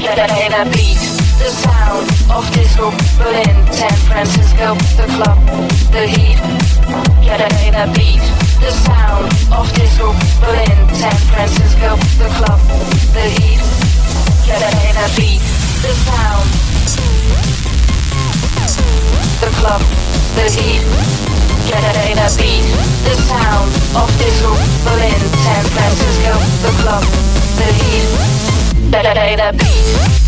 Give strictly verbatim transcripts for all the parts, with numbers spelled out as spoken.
Get a beat, the sound of disco, Berlin, San Francisco, the club, the heat. Get a beat, the sound of disco, Berlin, San Francisco, the club, the heat. Get a beat, the sound, the club, the heat. Get a beat, the sound of disco, Berlin, San Francisco, the club, the heat. Get a beat.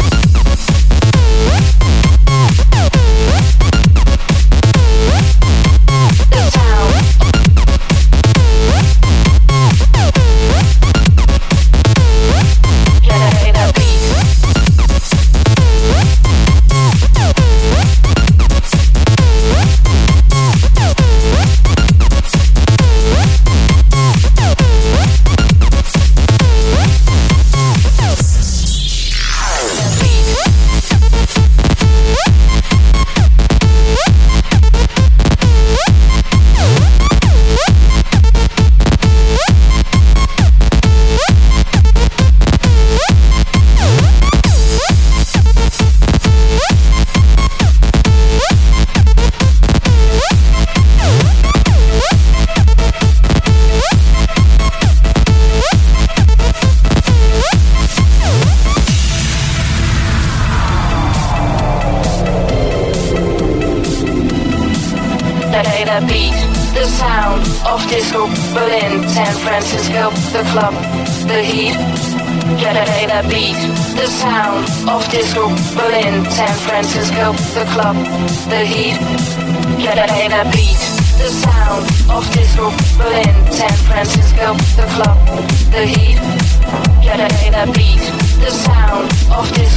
Berlin, San Francisco, the club, the heat. Get a beat, the sound of disco, Berlin, San Francisco, the club, the heat. Get a beat, the sound of disco, Berlin, San Francisco, the club, the heat. Get a beat, the sound of disco.